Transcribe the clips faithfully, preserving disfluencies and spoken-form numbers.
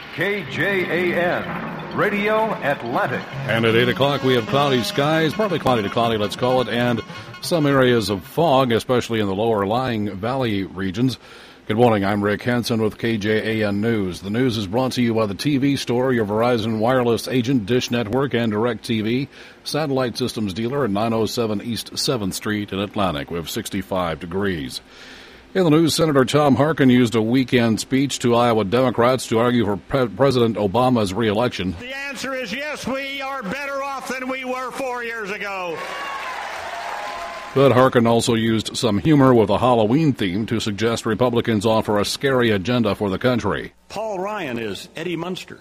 K J A N, Radio Atlantic. And at eight o'clock, we have cloudy skies, partly cloudy to cloudy, let's call it, and some areas of fog, especially in the lower lying valley regions. Good morning, I'm Rick Hansen with K J A N News. The news is brought to you by the T V Store, your Verizon wireless agent, Dish Network, and DirecTV, satellite systems dealer at nine oh seven East seventh Street in Atlantic. We have sixty-five degrees. In the news, Senator Tom Harkin used a weekend speech to Iowa Democrats to argue for Pre- President Obama's reelection. The answer is yes, we are better off than we were four years ago. But Harkin also used some humor with a Halloween theme to suggest Republicans offer a scary agenda for the country. Paul Ryan is Eddie Munster.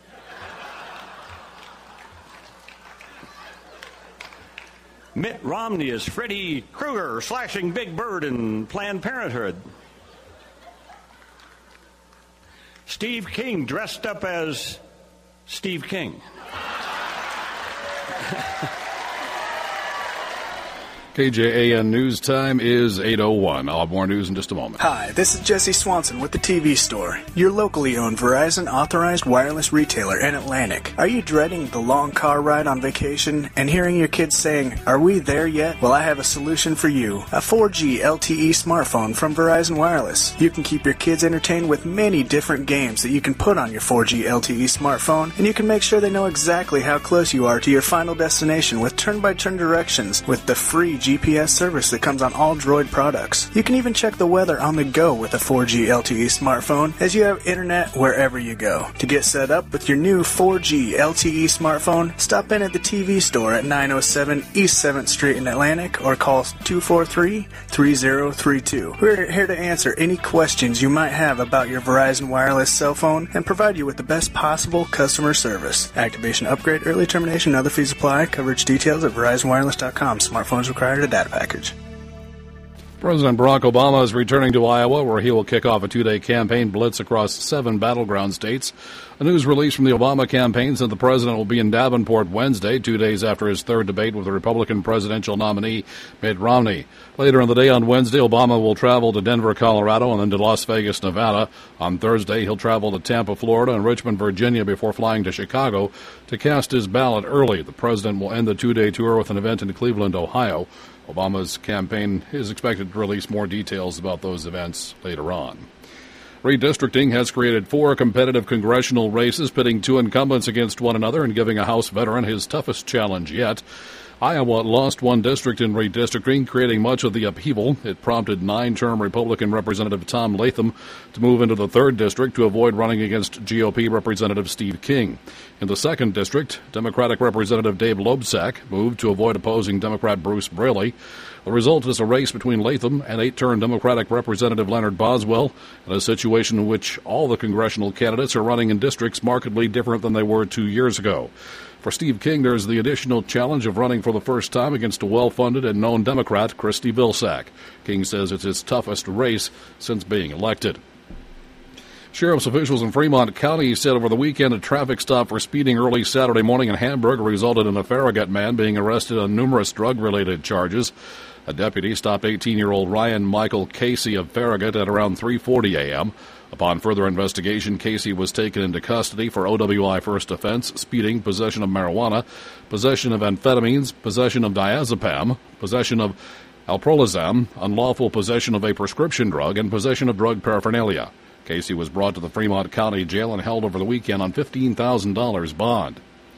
Mitt Romney is Freddy Krueger slashing Big Bird in Planned Parenthood. Steve King dressed up as Steve King. K J A N News Time is eight oh one. I'll have more news in just a moment. Hi, this is Jesse Swanson with the T V Store, your locally owned Verizon authorized wireless retailer in Atlantic. Are you dreading the long car ride on vacation and hearing your kids saying, "Are we there yet?" Well, I have a solution for you. A four G L T E smartphone from Verizon Wireless. You can keep your kids entertained with many different games that you can put on your four G L T E smartphone, and you can make sure they know exactly how close you are to your final destination with turn-by-turn directions with the free G P S service that comes on all Droid products. You can even check the weather on the go with a four G L T E smartphone as you have internet wherever you go. To get set up with your new four G L T E smartphone, stop in at the T V Store at nine oh seven East seventh Street in Atlantic or call two four three, three oh three two. We're here to answer any questions you might have about your Verizon wireless cell phone and provide you with the best possible customer service. Activation upgrade, early termination, and other fees apply. Coverage details at verizon wireless dot com. Smartphones require a data package. President Barack Obama is returning to Iowa, where he will kick off a two-day campaign blitz across seven battleground states. A news release from the Obama campaign said the president will be in Davenport Wednesday, two days after his third debate with the Republican presidential nominee Mitt Romney. Later in the day on Wednesday, Obama will travel to Denver, Colorado, and then to Las Vegas, Nevada. On Thursday, he'll travel to Tampa, Florida, and Richmond, Virginia, before flying to Chicago to cast his ballot early. The president will end the two-day tour with an event in Cleveland, Ohio. Obama's campaign is expected to release more details about those events later on. Redistricting has created four competitive congressional races, pitting two incumbents against one another and giving a House veteran his toughest challenge yet. Iowa lost one district in redistricting, creating much of the upheaval. It prompted nine-term Republican Representative Tom Latham to move into the third district to avoid running against G O P Representative Steve King. In the second district, Democratic Representative Dave Loebsack moved to avoid opposing Democrat Bruce Braley. The result is a race between Latham and eight-term Democratic Representative Leonard Boswell, in a situation in which all the congressional candidates are running in districts markedly different than they were two years ago. For Steve King, there's the additional challenge of running for the first time against a well-funded and known Democrat, Christy Vilsack. King says it's his toughest race since being elected. Sheriff's officials in Fremont County said over the weekend a traffic stop for speeding early Saturday morning in Hamburg resulted in a Farragut man being arrested on numerous drug-related charges. A deputy stopped eighteen-year-old Ryan Michael Casey of Farragut at around three forty a.m. Upon further investigation, Casey was taken into custody for O W I first offense, speeding, possession of marijuana, possession of amphetamines, possession of diazepam, possession of alprolizam, unlawful possession of a prescription drug, and possession of drug paraphernalia. Casey was brought to the Fremont County Jail and held over the weekend on fifteen thousand dollars bond.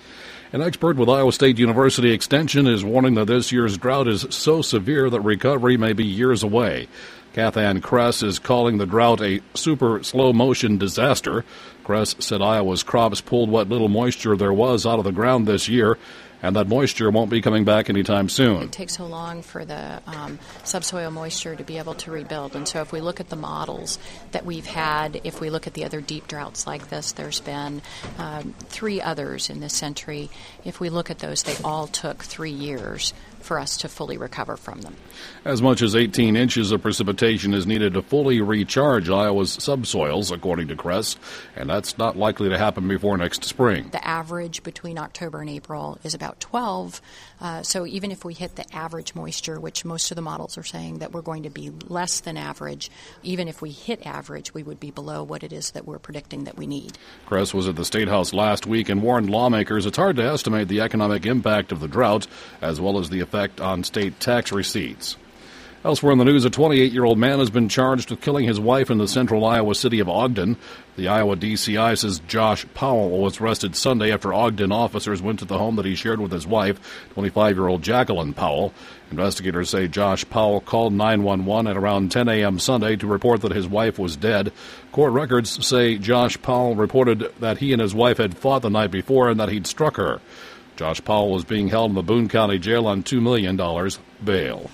An expert with Iowa State University Extension is warning that this year's drought is so severe that recovery may be years away. Kathann Kress is calling the drought a super slow-motion disaster. Kress said Iowa's crops pulled what little moisture there was out of the ground this year, and that moisture won't be coming back anytime soon. It takes so long for the um, subsoil moisture to be able to rebuild. And so if we look at the models that we've had, if we look at the other deep droughts like this, there's been um, three others in this century. If we look at those, they all took three years for us to fully recover from them. As much as eighteen inches of precipitation is needed to fully recharge Iowa's subsoils, according to Crest, and that's not likely to happen before next spring. The average between October and April is about twelve, uh, so even if we hit the average moisture, which most of the models are saying that we're going to be less than average, even if we hit average, we would be below what it is that we're predicting that we need. Crest was at the State House last week and warned lawmakers it's hard to estimate the economic impact of the drought, as well as the effect on state tax receipts. Elsewhere in the news, a twenty-eight-year-old man has been charged with killing his wife in the central Iowa city of Ogden. The Iowa D C I says Josh Powell was arrested Sunday after Ogden officers went to the home that he shared with his wife, twenty-five-year-old Jacqueline Powell. Investigators say Josh Powell called nine one one at around ten a.m. Sunday to report that his wife was dead. Court records say Josh Powell reported that he and his wife had fought the night before and that he'd struck her. Josh Powell was being held in the Boone County Jail on two million dollars bail.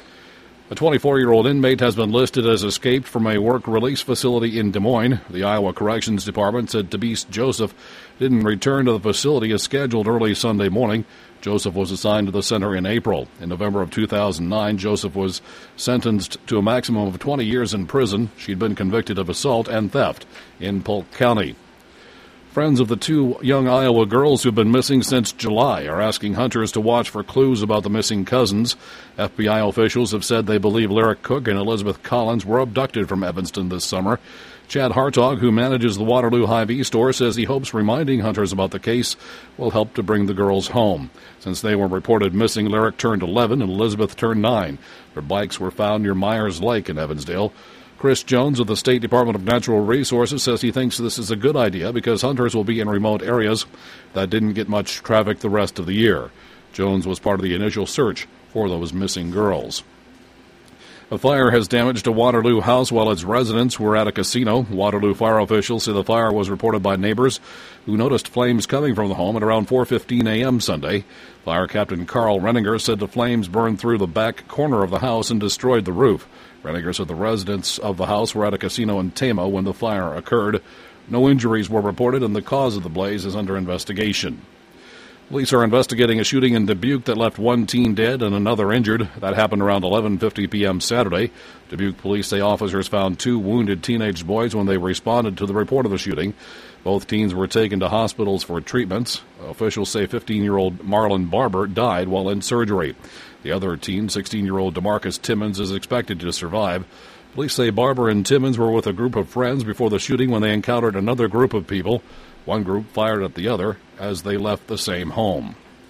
A twenty-four-year-old inmate has been listed as escaped from a work release facility in Des Moines. The Iowa Corrections Department said Tabise Joseph didn't return to the facility as scheduled early Sunday morning. Joseph was assigned to the center in April. In November of two thousand nine, Joseph was sentenced to a maximum of twenty years in prison. She'd been convicted of assault and theft in Polk County. Friends of the two young Iowa girls who've been missing since July are asking hunters to watch for clues about the missing cousins. F B I officials have said they believe Lyric Cook and Elizabeth Collins were abducted from Evanston this summer. Chad Hartog, who manages the Waterloo Hy-Vee store, says he hopes reminding hunters about the case will help to bring the girls home. Since they were reported missing, Lyric turned eleven and Elizabeth turned nine. Their bikes were found near Myers Lake in Evansdale. Chris Jones of the State Department of Natural Resources says he thinks this is a good idea because hunters will be in remote areas that didn't get much traffic the rest of the year. Jones was part of the initial search for those missing girls. A fire has damaged a Waterloo house while its residents were at a casino. Waterloo fire officials say the fire was reported by neighbors who noticed flames coming from the home at around four fifteen a.m. Sunday. Fire Captain Carl Renninger said the flames burned through the back corner of the house and destroyed the roof. Renninger said the residents of the house were at a casino in Tama when the fire occurred. No injuries were reported, and the cause of the blaze is under investigation. Police are investigating a shooting in Dubuque that left one teen dead and another injured. That happened around eleven fifty p.m. Saturday. Dubuque police say officers found two wounded teenage boys when they responded to the report of the shooting. Both teens were taken to hospitals for treatments. Officials say fifteen-year-old Marlon Barber died while in surgery. The other teen, sixteen-year-old DeMarcus Timmons, is expected to survive. Police say Barber and Timmons were with a group of friends before the shooting when they encountered another group of people. One group fired at the other as they left the same home.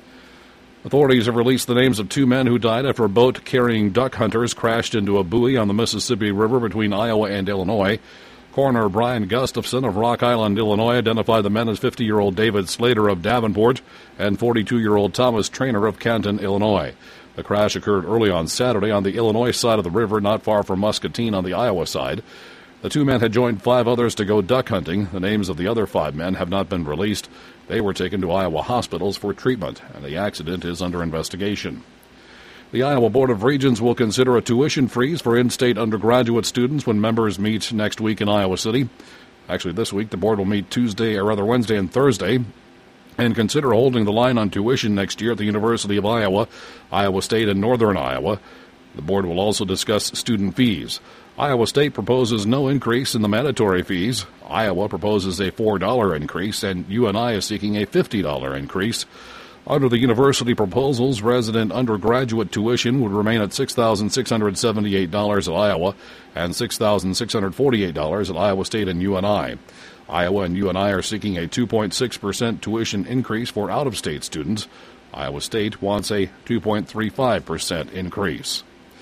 Authorities have released the names of two men who died after a boat carrying duck hunters crashed into a buoy on the Mississippi River between Iowa and Illinois. Coroner Brian Gustafson of Rock Island, Illinois, identified the men as fifty-year-old David Slater of Davenport and forty-two-year-old Thomas Trainer of Canton, Illinois. The crash occurred early on Saturday on the Illinois side of the river, not far from Muscatine on the Iowa side. The two men had joined five others to go duck hunting. The names of the other five men have not been released. They were taken to Iowa hospitals for treatment, and the accident is under investigation. The Iowa Board of Regents will consider a tuition freeze for in-state undergraduate students when members meet next week in Iowa City. Actually, this week, the board will meet Tuesday, or rather Wednesday and Thursday, and consider holding the line on tuition next year at the University of Iowa, Iowa State, and Northern Iowa. The board will also discuss student fees. Iowa State proposes no increase in the mandatory fees. Iowa proposes a four dollars increase, and U N I is seeking a fifty dollars increase. Under the university proposals, resident undergraduate tuition would remain at six thousand six hundred seventy-eight dollars at Iowa and six thousand six hundred forty-eight dollars at Iowa State and U N I. Iowa and U N I are seeking a two point six percent tuition increase for out-of-state students. Iowa State wants a two point three five percent increase.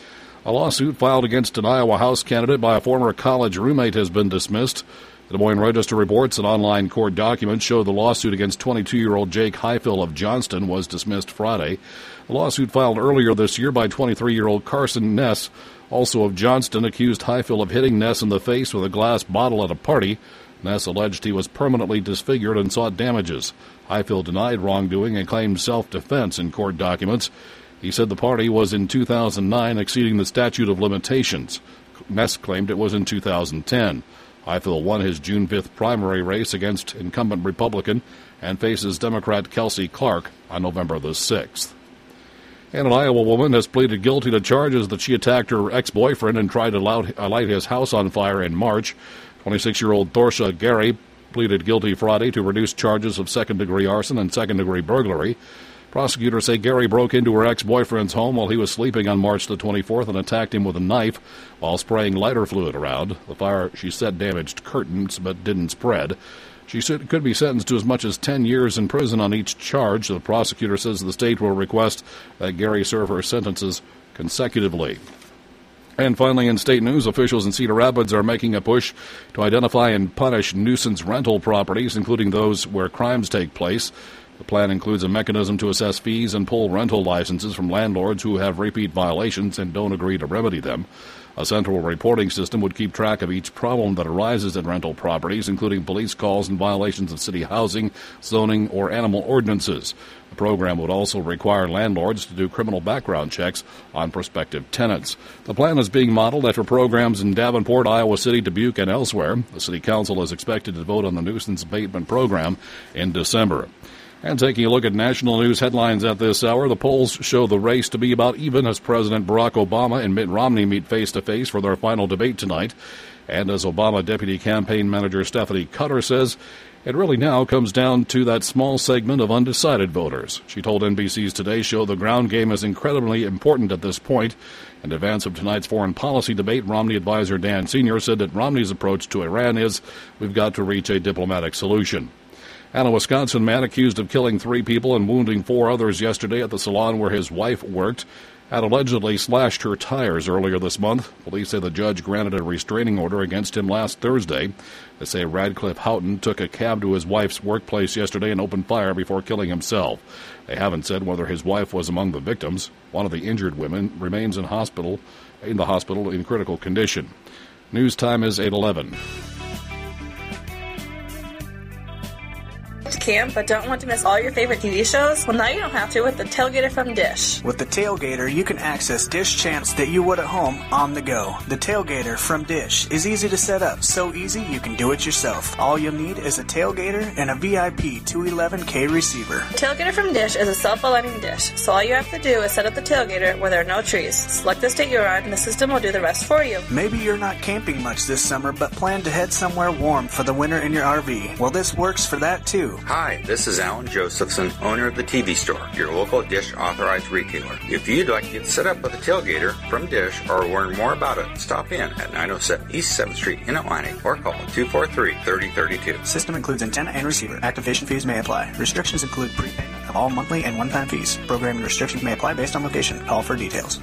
A lawsuit filed against an Iowa House candidate by a former college roommate has been dismissed. The Des Moines Register reports that online court documents show the lawsuit against twenty-two-year-old Jake Highfill of Johnston was dismissed Friday. A lawsuit filed earlier this year by twenty-three-year-old Carson Ness, also of Johnston, accused Highfill of hitting Ness in the face with a glass bottle at a party. Ness alleged he was permanently disfigured and sought damages. Highfill denied wrongdoing and claimed self-defense in court documents. He said the party was in two thousand nine, exceeding the statute of limitations. Ness claimed it was in two thousand ten. Highfill won his June fifth primary race against incumbent Republican and faces Democrat Kelsey Clark on November the sixth. And an Iowa woman has pleaded guilty to charges that she attacked her ex-boyfriend and tried to light his house on fire in March. twenty-six-year-old Thorsha Gary pleaded guilty Friday to reduced charges of second-degree arson and second-degree burglary. Prosecutors say Gary broke into her ex-boyfriend's home while he was sleeping on March the twenty-fourth and attacked him with a knife while spraying lighter fluid around. The fire, she said, damaged curtains but didn't spread. She could be sentenced to as much as ten years in prison on each charge. The prosecutor says the state will request that Gary serve her sentences consecutively. And finally, in state news, officials in Cedar Rapids are making a push to identify and punish nuisance rental properties, including those where crimes take place. The plan includes a mechanism to assess fees and pull rental licenses from landlords who have repeat violations and don't agree to remedy them. A central reporting system would keep track of each problem that arises at rental properties, including police calls and violations of city housing, zoning, or animal ordinances. The program would also require landlords to do criminal background checks on prospective tenants. The plan is being modeled after programs in Davenport, Iowa City, Dubuque, and elsewhere. The City Council is expected to vote on the nuisance abatement program in December. And taking a look at national news headlines at this hour, the polls show the race to be about even as President Barack Obama and Mitt Romney meet face-to-face for their final debate tonight. And as Obama Deputy Campaign Manager Stephanie Cutter says, it really now comes down to that small segment of undecided voters. She told N B C's Today Show the ground game is incredibly important at this point. In advance of tonight's foreign policy debate, Romney advisor Dan Senior said that Romney's approach to Iran is, we've got to reach a diplomatic solution. And a Wisconsin man accused of killing three people and wounding four others yesterday at the salon where his wife worked had allegedly slashed her tires earlier this month. Police say the judge granted a restraining order against him last Thursday. They say Radcliffe Houghton took a cab to his wife's workplace yesterday and opened fire before killing himself. They haven't said whether his wife was among the victims. One of the injured women remains in hospital in the hospital in critical condition. News time is eight eleven. Camp, but don't want to miss all your favorite T V shows? Well, now you don't have to with the Tailgater from Dish. With the Tailgater, you can access Dish channels that you would at home on the go. The Tailgater from Dish is easy to set up, so easy you can do it yourself. All you'll need is a Tailgater and a V I P two eleven K receiver. Tailgater from Dish is a self-aligning dish, so all you have to do is set up the Tailgater where there are no trees. Select the state you're on, and the system will do the rest for you. Maybe you're not camping much this summer, but plan to head somewhere warm for the winter in your R V. Well, this works for that, too. Hi, this is Alan Josephson, owner of the T V Store, your local Dish authorized retailer. If you'd like to get set up with a Tailgater from Dish or learn more about it, stop in at nine oh seven East seventh Street in Atlantic or call two four three, three oh three two. System includes antenna and receiver. Activation fees may apply. Restrictions include prepayment of all monthly and one-time fees. Programming restrictions may apply based on location. Call for details.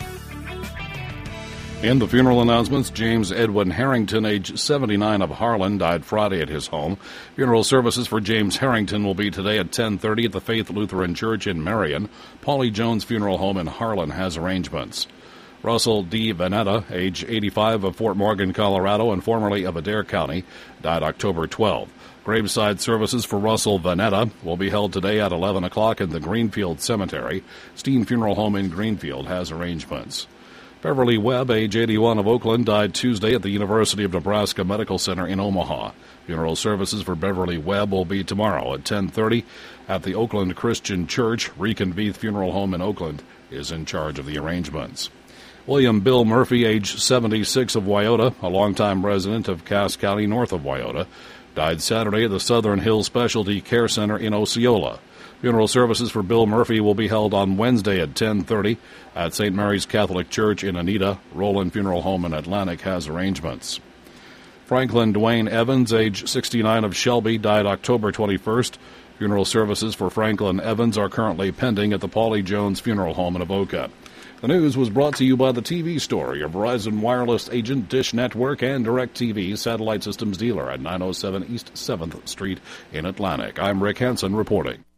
In the funeral announcements, James Edwin Harrington, age seventy-nine, of Harlan, died Friday at his home. Funeral services for James Harrington will be today at ten thirty at the Faith Lutheran Church in Marion. Paulie Jones Funeral Home in Harlan has arrangements. Russell D. Vanetta, age eighty-five, of Fort Morgan, Colorado, and formerly of Adair County, died October twelfth. Graveside services for Russell Vanetta will be held today at eleven o'clock in the Greenfield Cemetery. Steen Funeral Home in Greenfield has arrangements. Beverly Webb, age eighty-one, of Oakland, died Tuesday at the University of Nebraska Medical Center in Omaha. Funeral services for Beverly Webb will be tomorrow at ten thirty at the Oakland Christian Church. Reconveith Funeral Home in Oakland is in charge of the arrangements. William Bill Murphy, age seventy-six, of Wyoda, a longtime resident of Cass County, north of Wyoda, died Saturday at the Southern Hills Specialty Care Center in Osceola. Funeral services for Bill Murphy will be held on Wednesday at ten thirty at Saint Mary's Catholic Church in Anita. Roland Funeral Home in Atlantic has arrangements. Franklin Dwayne Evans, age sixty-nine, of Shelby, died October twenty-first. Funeral services for Franklin Evans are currently pending at the Paulie Jones Funeral Home in Avoca. The news was brought to you by the T V Store, your Verizon Wireless agent, Dish Network, and DirecTV satellite systems dealer at nine oh seven East seventh Street in Atlantic. I'm Rick Hansen reporting.